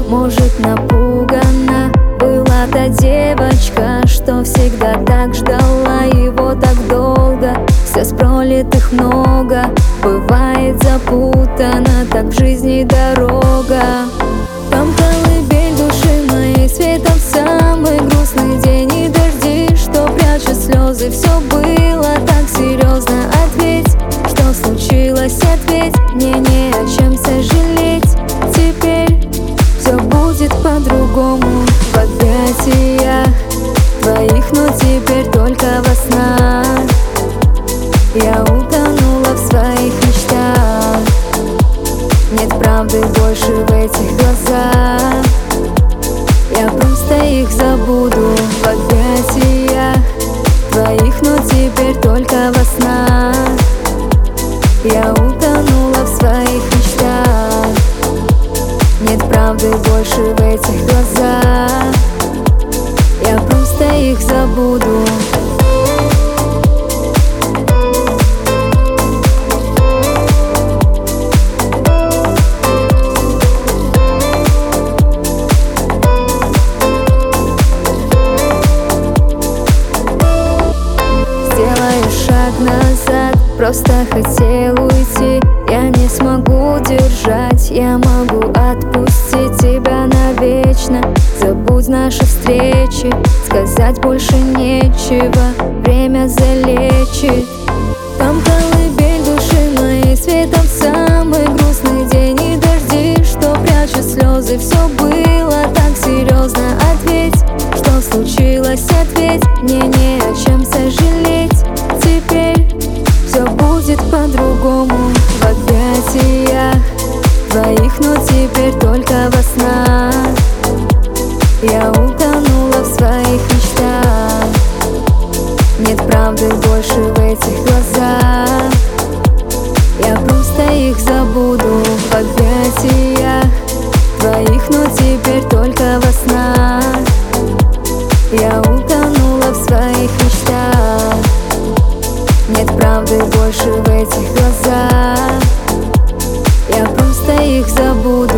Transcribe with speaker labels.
Speaker 1: может, напугана. Была та девочка, что всегда так ждала его так долго. Слез пролитых много, бывает запутана так в жизни дорога. Там колыбель души моей, светом в самый грустный день. И дожди, что прячут слезы, все было так серьезно. Ответь, что случилось, ответь, мне не о чем сожалеть. Теперь все будет по-другому. В объятиях твоих, но теперь только во снах. Я утонула в своих мечтах. Нет правды больше в этих глазах. Я просто их забуду. В объятиях твоих, но теперь только во снах. Я утонула в своих мечтах. Нет правды больше в этих глазах. Я просто их забуду. Сделаю шаг назад, просто хотел уйти. Я не смогу держать, я могу отпустить тебя навечно. Забудь наши встречи, сказать больше нечего. Время залечит. Там колыбель души моей, светом в самый грустный день. И дожди, что прячут слезы, все было так серьезно. Ответь, что случилось, ответь, мне не о чем сожалеть. Теперь все будет по-другому. В объятиях твоих, но теперь только во снах. Я утонула в своих мечтах. Нет правды больше в этих глазах. Я просто их забуду. В объятиях твоих, но теперь только во снах. Я утонула в своих мечтах. Нет правды больше в этих глазах. Я просто их забуду.